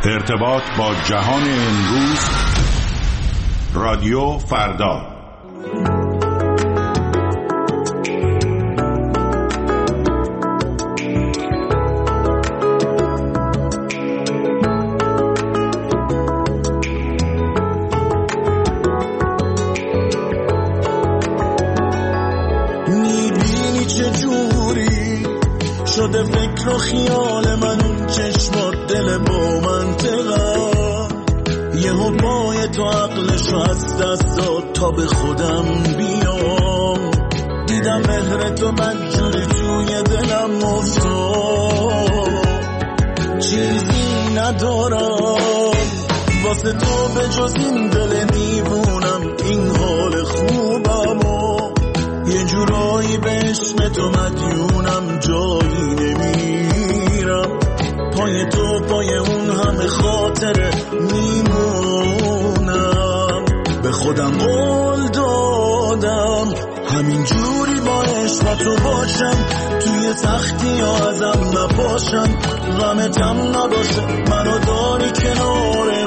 ارتباط با جهان امروز، رادیو فردا. میبینی چه جوری شده فکر و خیال من، چشمات دل با منطقه، یهو پای تو عقلشو از دست داد تا به خودم بیام. دیدم مهر تو بدجوری توی دلم افتاد، چیزی ندارم واسه تو به جز این دل دیوونم، این حال خوبم و یه جورایی به عشق تو مدیونم، جایی نمیرم پای تو، پای اون همه خاطره میمونم. به خودم قول دادم همین جوری با عشق تو باشم، توی سختی ها ازم نپاشم، غمتم نباشه منو داری کنار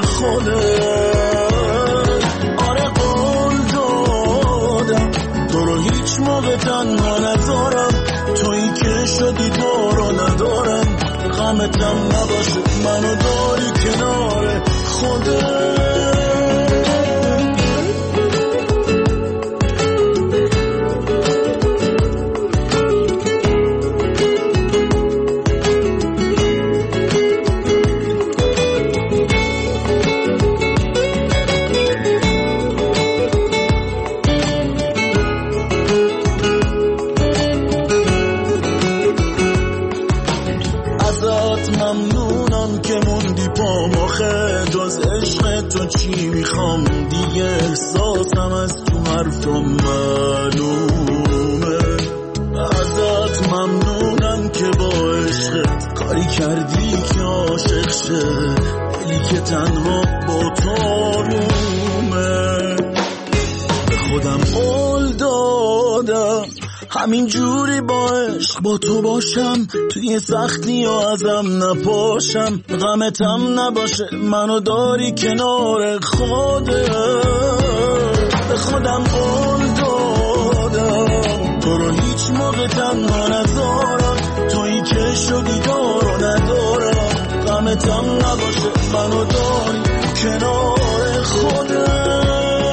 خودت. آره قول دادم تو رو هیچ موقع تنها نذارم، تویی که شدی تو رو ندارم، غمتم نباشه منو داری کنار خودت. ممنونم که موندی پا مخه، جز عشق تو چی میخوام دیگه، احساسم از تو حرفم معلومه. ازت ممنونم که با عشقت کاری کردی که عاشق شه، دلی که تنها با تو آرومه. به خودم قول دادم همین جوری با عشق با تو باشم، توی سختی ها ازم نپاشم، غمتم نباشه منو داری کنار خودت. به خودم قول دادم تو رو هیچ موقع تنها نذارم، تویی که شدی دارو ندارم، غمتم نباشه منو داری کنار خودت.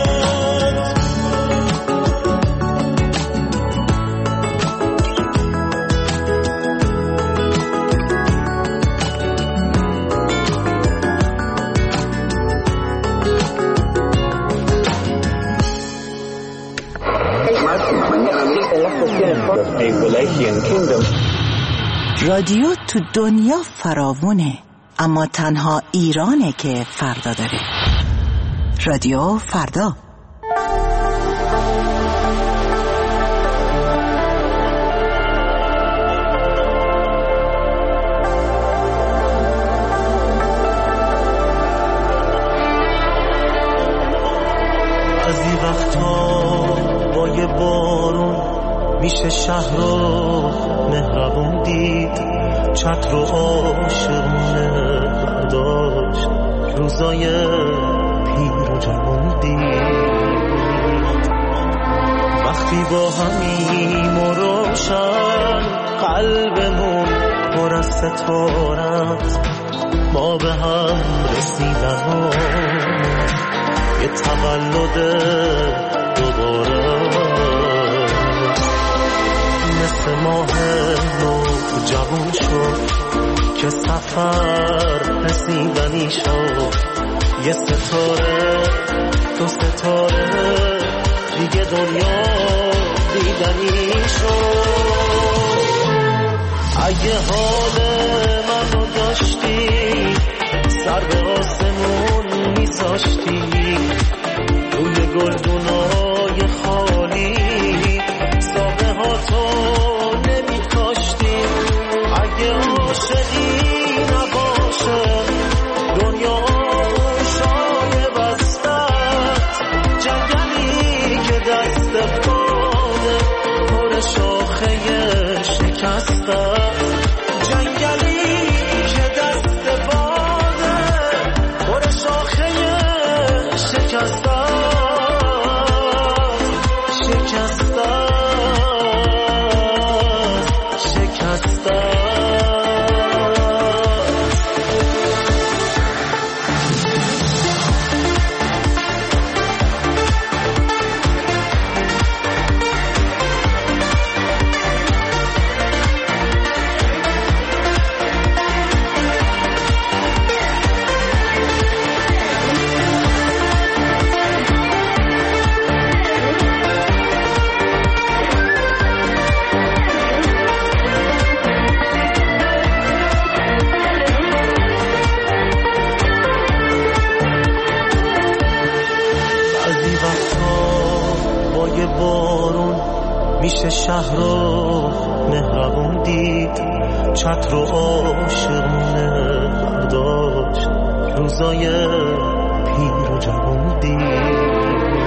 رادیو تو دنیا فراوونه، اما تنها ایرانه که فردا داره. رادیو فردا. از این وقتا با یه بارون میشه شهر رو مهربون دید، چتر و عاشقونه برداشت، روزای پیر و جوون دید. وقتی با همیم و روشن قلبمون پر از ستارت، ما به هم رسیدن یه تولد دوباره، مثل ماه نو جوان شد که سفر رسیدنی شد، یه ستاره دو ستاره دیگه دنیا دیدنی شد. اگه حال منو داشتی سر به آسمون میذاشتی، روی گلدونای خالی ساقه ها تو نمی کاشتی. اگه عاشقی نباشه دنیا شای بستت، جنگلی که دست باده پر شاخه شکسته، جنگلی میشه شهر رو مهربون دید، چتر و عاشقونه برداشت، روزای پیر و جوون دید.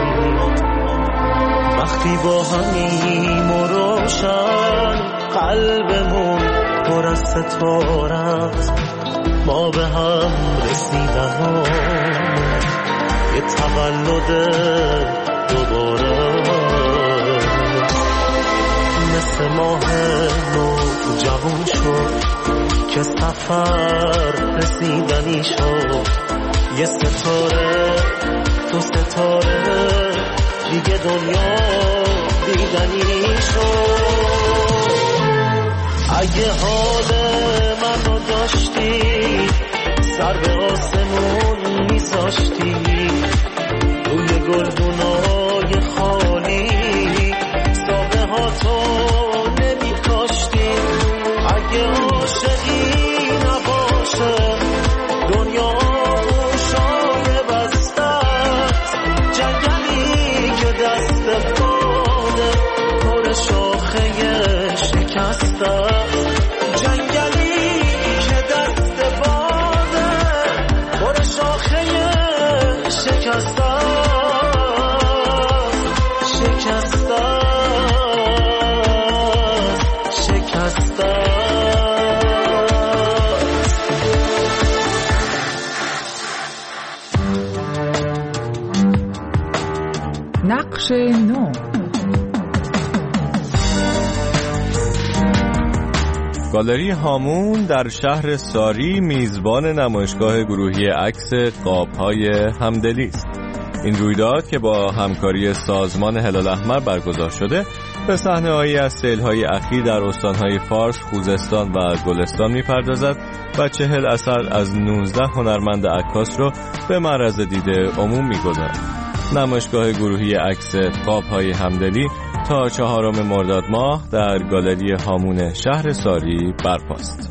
وقتی با همیم و روشن قلبمون پر از ستارت، ما به هم رسیدن یه تولد دوباره، مثل ماه نو جوون شد که سفر رسیدنی شد. یه ستاره تو ستاره دیگه دنیا دیدنی شد. اگه حال منو داشتی سر به آسمون میذاشتی، روی گلدونای خالی ساقه ها تو نمی کاشتی. اگه عاشقی نباشه دنیا گوشای بستت، جنگلی که دست باده پر شاخه شکسته، جنگلی که دست باده پر شاخه شکسته. نقش نو. گالری هامون در شهر ساری میزبان نمایشگاه گروهی عکس قاب‌های همدلی است. این رویداد که با همکاری سازمان هلال احمر برگزار شده به صحنه‌هایی از سیل‌های اخیر در استان‌های فارس، خوزستان و گلستان می‌پردازد و 40 اثر از 19 هنرمند عکاس رو به معرض دید عموم می‌گذارد. نمایشگاه گروهی عکس قاب‌های همدلی تا 4 مرداد ماه در گالری هامون شهر ساری برپاست.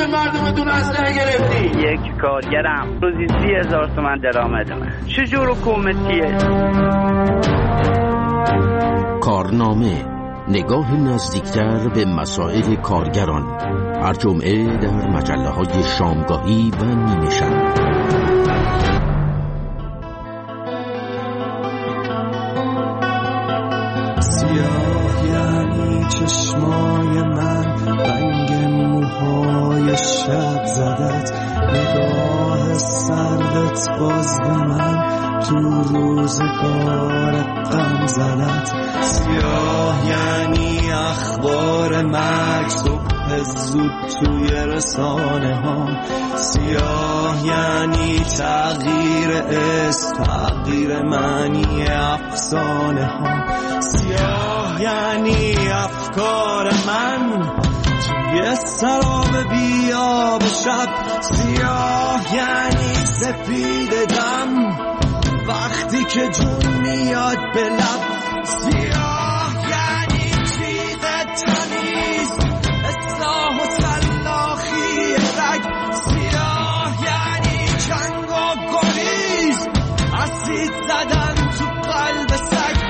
مردمتون اسلحه گرفتی؟ یک کارگرم روزی 30,000 تومان درآمد من. چجور حکومتیه؟ کارنامه، نگاه نزدیکتر به مسائل کارگران، هر جمعه در مجله‌های شامگاهی و نیمه شب. سیاه یعنی چشمای من، رنگ موهای شب زدت، نگاه سردت باز به من، تو روزگار غم زدت. سیاه یعنی اخبار مرگ صبح زود توی رسانه ها. سیاه یعنی تغییر اسم، تغییر معنی افسانه ها. سیاه یعنی افکار من توی سراب بیاب شب. سیاه یعنی سپید دم وقتی که جون میاد به لب. سیاه یعنی چیز تمیز، اصلاح و سلاخی رگ. سیاه یعنی جنگ و گریز، اسید زدن تو قلب سگ.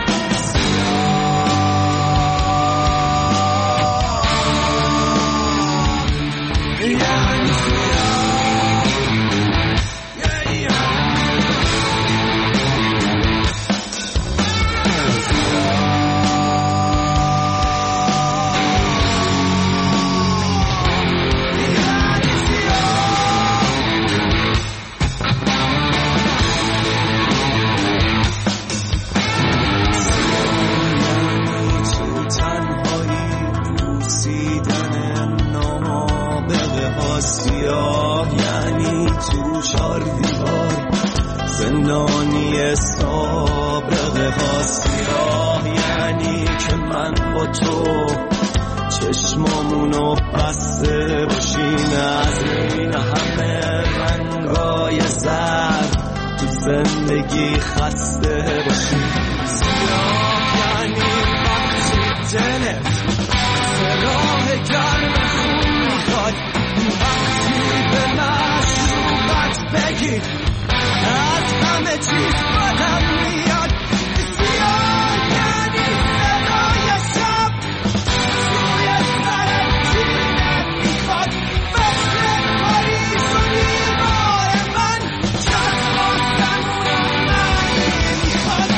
سیاه یعنی تو چار دیوار زندانی سابقه ها. سیاه یعنی که من با تو چشمامونو بسته باشیم، از این همه رنگای زرد تو زندگی خسته باشیم. سیاه یعنی وقتی دلت راه گرم خون میخواد، وقتی به مشروبت بگی از همه چیز بدم میاد. سیاه یعنی صدای شب توی سرم چینه میخواد، مثل پاریس و دیوار من چشم و زنون معنی میخواد.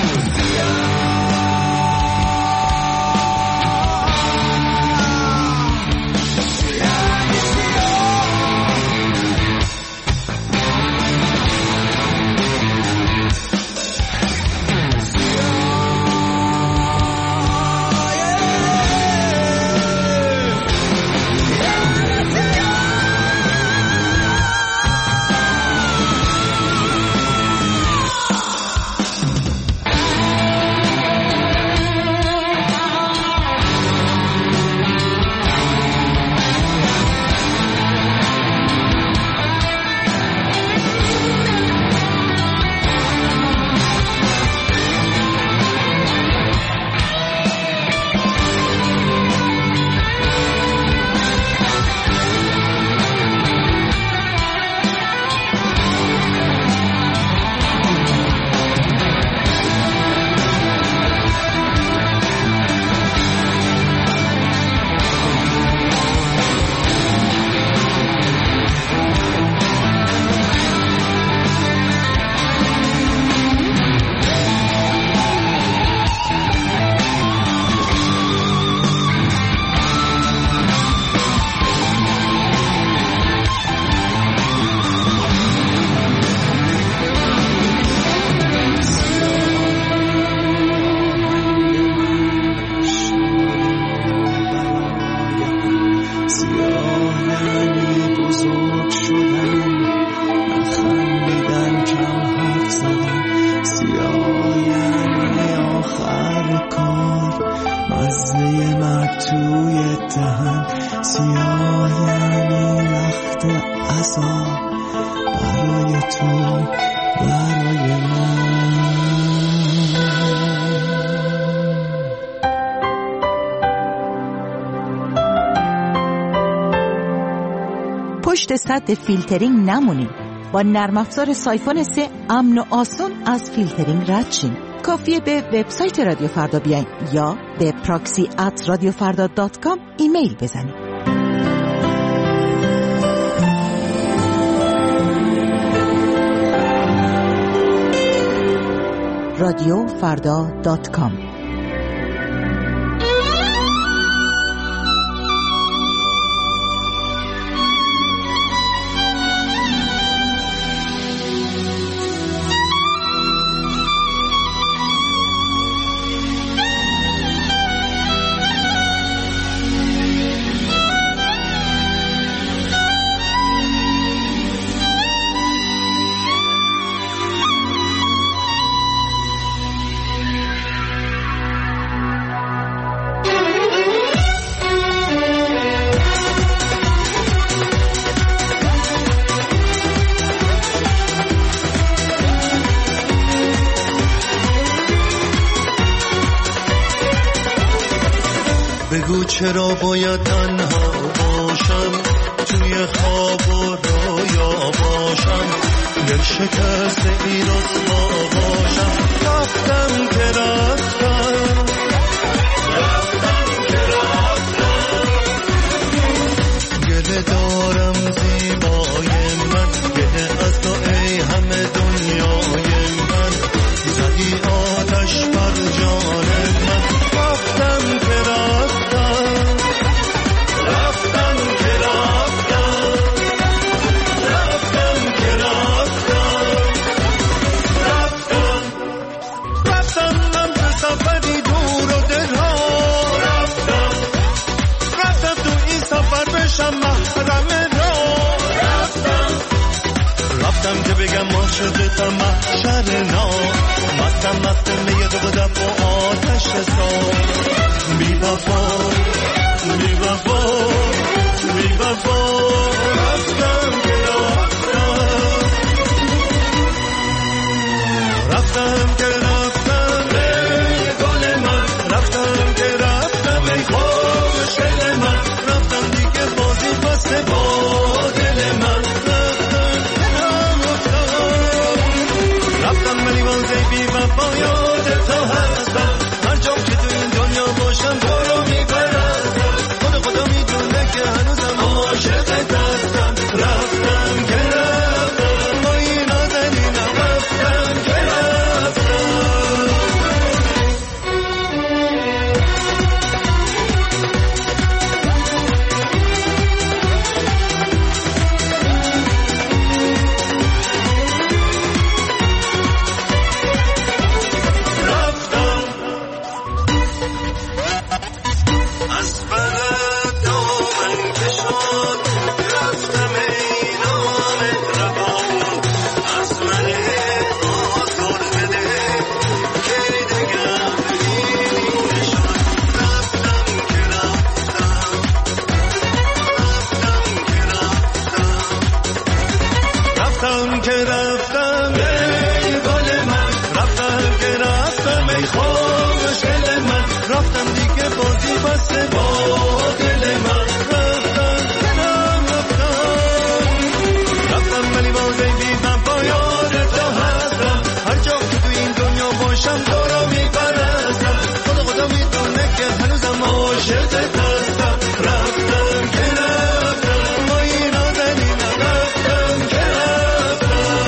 پشت سد فیلترینگ نمونین. با نرم افزار سایفون 3 امن و آسون از فیلترینگ رد شین. کافیه به وبسایت رادیو فردا بیاین یا به proxy@radiofarda.com ایمیل بزنید. radiofarda.com. بگو چرا باید تنها باشم، توی خواب و رویا باشم، دل شکسته ای رسوا باشم. رفتم که رفتم، رفتم که رفتم، گله دارم زیبای من، گله از تو ای همه دنیای من، زدی آتش بر جان من. رفتم که رفتم، رفتم که رفتم، رفتم که رفتم، رفتم، رفتم من به سفری دور و دلها. رفتم، رفتم تو این سفر بشم محرم را. رفتم، رفتم که بگم عاشقتم محشر نام، مستم مست میه دو دف و آتش سام. بی وفا، بی وفا، بی وفا. رفتم که رفتم، رفتم که رفتم ای گل من، رفتم که رفتم ای خوشگل من، رفتم دیگه بازی بسته با دل من. رفتم ولی بازی بی وفا یاد تو هستم، هر جا که تو این دنیا باشم تو رو میپرستم، خدا میدونه که هنوزم عاشقت هستم. رفتم که رفتم با این نازنینم، رفتم که رفتم. از بلد دامن کشان رفتم ای نامهربان، از من آزار بده که دگر دیدی نشان. رفتم که رفتم، رفتم که رفتم، رفتم که رفتم ای گل من، رفتم که رفتم ای خوشگل من، رفتم دیگه بازی بسته با دل من. رفتم که رفتم، رفتم ولی بازی بیدم با یاد تو هستم، هر جا که تو این دنیا باشم تو رو میپرستم، خدا میدونه که هنوزم عاشقت هستم. رفتم که رفتم با این نازنینم، رفتم که رفتم.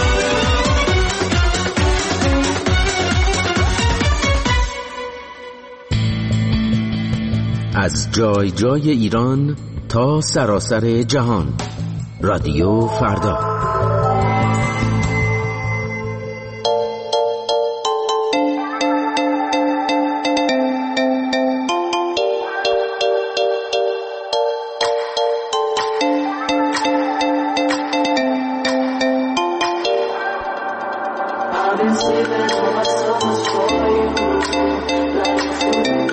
از جای جای ایران تا سراسر جهان، رادیو فردا. I've been sleeping on myself for you, like food.